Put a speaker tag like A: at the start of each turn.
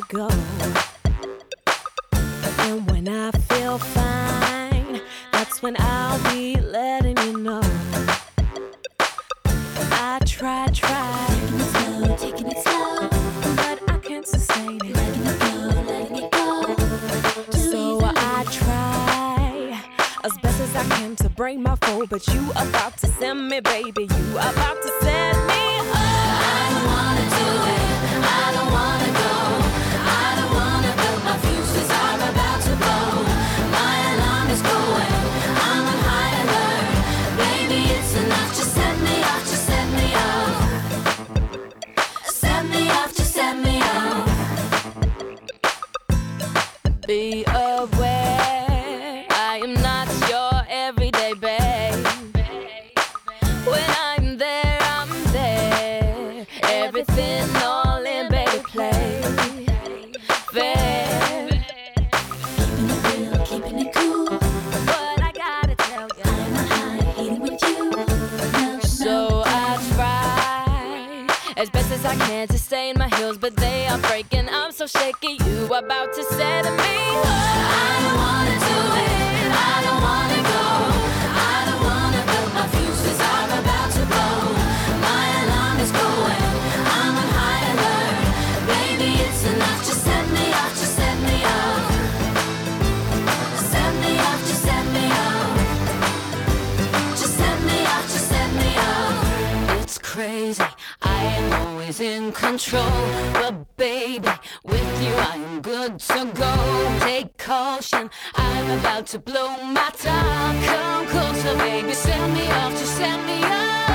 A: go. And when I feel fine, that's when I'll be letting you know. I try,
B: taking it slow,
A: but I can't sustain it.
B: letting it go.
A: So I try as best as I can to break my fall, but you about to send me, baby. You about to send me.
B: I don't wanna do it, I don't wanna go. I don't wanna build my fuses are about to blow. My alarm is going, I'm on high alert. Baby, it's enough, just set me off, just set me off. Set me off, just set me off.
A: Be aware, I am not your everyday babe. When I'm there, everything all in, baby, play fair.
B: Keeping it real, keeping it cool.
A: But I gotta tell you,
B: I'm on high, hitting with you. No,
A: so I try as best as I can to stay in my heels, but they are breaking. I'm so shaky, you about to set me.
B: I don't wanna do it, I don't wanna go. I don't wanna build my fuses are about to blow. My alarm is going, I'm on high alert. Baby, it's enough, just set me off, just set me off. Set me off, just set me off. Just set me off, just set me off.
A: It's crazy, I am always in control, but baby, with you I am good to go. Take caution, I'm about to blow my top. Come closer, baby, set me off, just set me off.